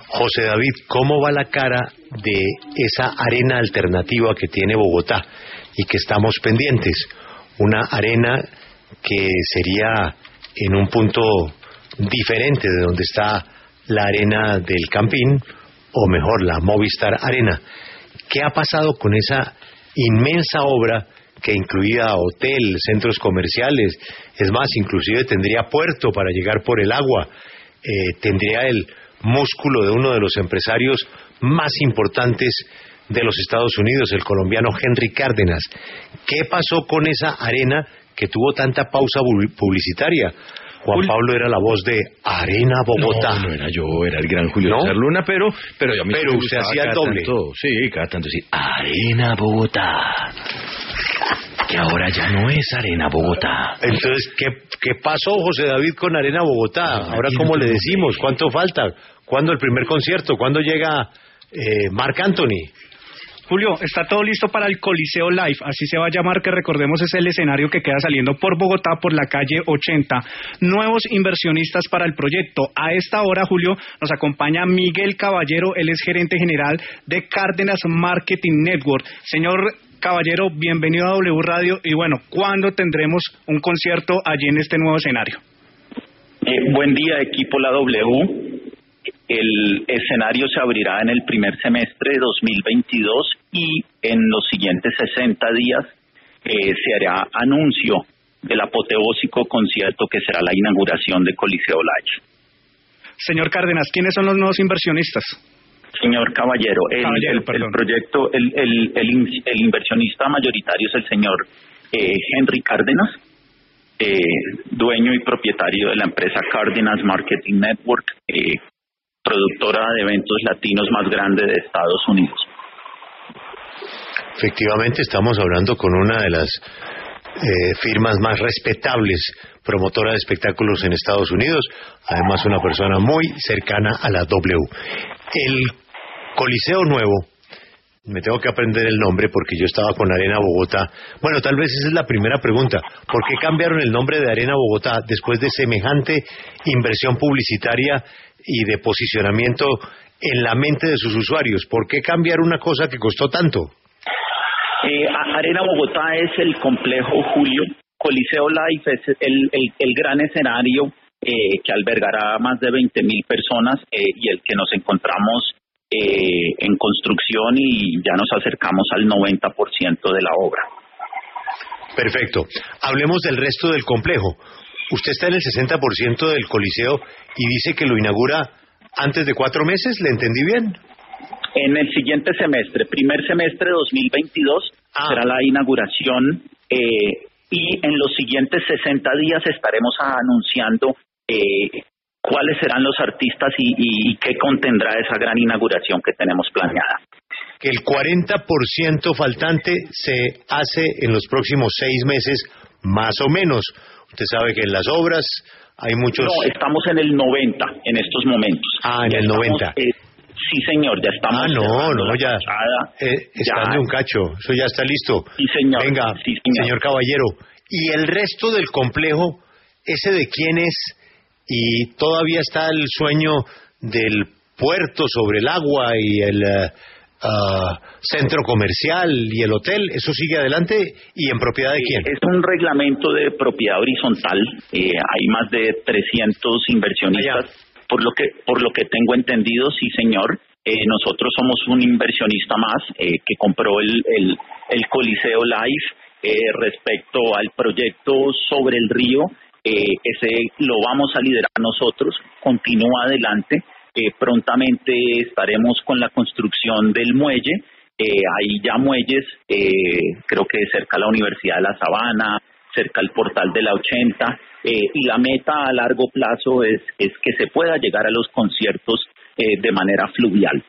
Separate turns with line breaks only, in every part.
José David, ¿cómo va la cara de esa arena alternativa que tiene Bogotá y que estamos pendientes? Una arena que sería en un punto diferente de donde está la arena del Campín, o mejor, la Movistar Arena. ¿Qué ha pasado con esa inmensa obra que incluía hotel, centros comerciales? Es más, inclusive tendría puerto para llegar por el agua, tendría el músculo de uno de los empresarios más importantes de los Estados Unidos, el colombiano Henry Cárdenas. ¿Qué pasó con esa arena que tuvo tanta pausa publicitaria? Juan Pablo era la voz de Arena Bogotá.
No era yo, era el gran Julio César Luna, pero a mí
pero usted hacía el doble.
Sí, cada tanto sí. Arena Bogotá. Que ahora ya no es Arena Bogotá.
Entonces, ¿qué pasó, José David, con Arena Bogotá? Ahora, ¿cómo le decimos? ¿Cuánto falta? ¿Cuándo el primer concierto? ¿Cuándo llega Marc Anthony?
Julio, está todo listo para el Coliseo Live, así se va a llamar, que recordemos es el escenario que queda saliendo por Bogotá por la calle 80. Nuevos inversionistas para el proyecto. A esta hora, Julio, nos acompaña Miguel Caballero, él es gerente general de Cárdenas Marketing Network. Señor Caballero, bienvenido a W Radio y bueno, ¿cuándo tendremos un concierto allí en este nuevo escenario?
Buen día, equipo La W. El escenario se abrirá en el primer semestre de 2022 y en los siguientes 60 días se hará anuncio del apoteósico concierto que será la inauguración de Coliseo Live.
Señor Cárdenas, ¿quiénes son los nuevos inversionistas?
Señor Caballero, el proyecto, el inversionista mayoritario es el señor Henry Cárdenas, dueño y propietario de la empresa Cárdenas Marketing Network, productora de eventos latinos más grande de Estados Unidos.
Efectivamente, estamos hablando con una de las firmas más respetables, promotora de espectáculos en Estados Unidos, además una persona muy cercana a la W. El Coliseo Nuevo, me tengo que aprender el nombre porque yo estaba con Arena Bogotá. Bueno, tal vez esa es la primera pregunta. ¿Por qué cambiaron el nombre de Arena Bogotá después de semejante inversión publicitaria y de posicionamiento en la mente de sus usuarios? ¿Por qué cambiar una cosa que costó tanto?
Arena Bogotá es el complejo, Julio. Coliseo Live es el gran escenario que albergará más de 20,000 personas y el que nos encontramos en construcción y ya nos acercamos al 90% de la obra.
Perfecto. Hablemos del resto del complejo. Usted está en el 60% del Coliseo y dice que lo inaugura antes de 4 meses, ¿le entendí bien?
En el siguiente semestre, primer semestre de 2022, será la inauguración y en los siguientes 60 días estaremos anunciando cuáles serán los artistas y qué contendrá esa gran inauguración que tenemos planeada.
Que el 40% faltante se hace en los próximos 6 meses, más o menos. Usted sabe que en las obras hay muchos...
No, estamos en el 90 en estos momentos.
En el 90.
Sí, señor, ya estamos...
ya. Está de un cacho, eso ya está listo.
Sí, señor.
Venga,
sí, señor
Caballero. ¿Y el resto del complejo, ese de quién es? Y todavía está el sueño del puerto sobre el agua y el centro comercial y el hotel. ¿Eso sigue adelante? ¿Y en propiedad de quién?
Es un reglamento de propiedad horizontal. Hay más de 300 inversionistas. Por lo que tengo entendido, sí, señor. Nosotros somos un inversionista más que compró el Coliseo Live. Respecto al proyecto sobre el río, ese lo vamos a liderar nosotros. Continúa adelante. Prontamente estaremos con la construcción del muelle. Hay ya muelles, creo que cerca a la Universidad de La Sabana, cerca al portal de la 80, y la meta a largo plazo es que se pueda llegar a los conciertos de manera fluvial.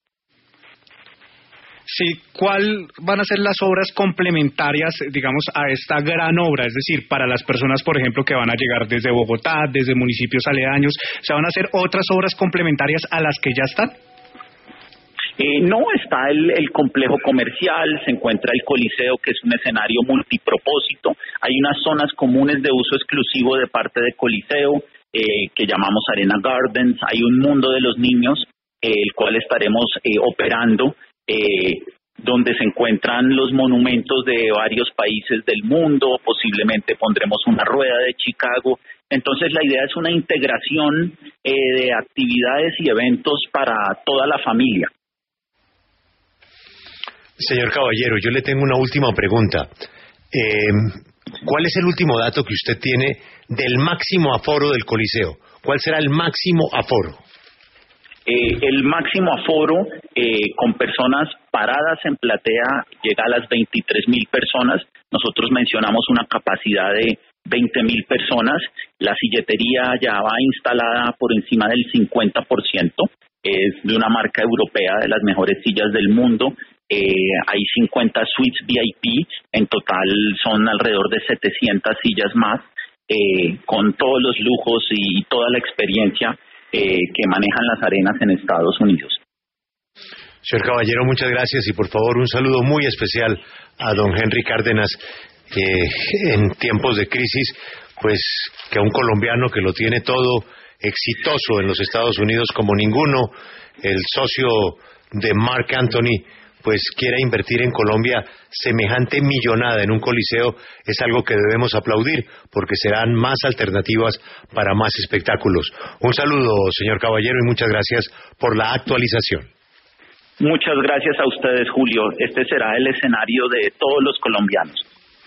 Sí, ¿cuál van a ser las obras complementarias, digamos, a esta gran obra? Es decir, para las personas, por ejemplo, que van a llegar desde Bogotá, desde municipios aledaños, ¿se van a hacer otras obras complementarias a las que ya están?
No, está el complejo comercial, se encuentra el Coliseo, que es un escenario multipropósito. Hay unas zonas comunes de uso exclusivo de parte de Coliseo, que llamamos Arena Gardens. Hay un mundo de los niños, el cual estaremos operando, donde se encuentran los monumentos de varios países del mundo. Posiblemente pondremos una rueda de Chicago. Entonces la idea es una integración de actividades y eventos para toda la familia.
Señor Caballero, yo le tengo una última pregunta. ¿Cuál es el último dato que usted tiene del máximo aforo del Coliseo? ¿Cuál será el máximo aforo?
El máximo aforo con personas paradas en platea llega a las 23.000 personas. Nosotros mencionamos una capacidad de 20.000 personas. La silletería ya va instalada por encima del 50%. Es de una marca europea, de las mejores sillas del mundo. Hay 50 suites VIP. En total son alrededor de 700 sillas más, con todos los lujos y toda la experiencia que manejan las arenas en Estados Unidos.
Señor Caballero, muchas gracias y por favor un saludo muy especial a don Henry Cárdenas, que en tiempos de crisis, pues que a un colombiano que lo tiene todo exitoso en los Estados Unidos como ninguno, el socio de Marc Anthony, pues quiera invertir en Colombia semejante millonada en un coliseo, es algo que debemos aplaudir, porque serán más alternativas para más espectáculos. Un saludo, señor Caballero, y muchas gracias por la actualización.
Muchas gracias a ustedes, Julio. Este será el escenario de todos los colombianos.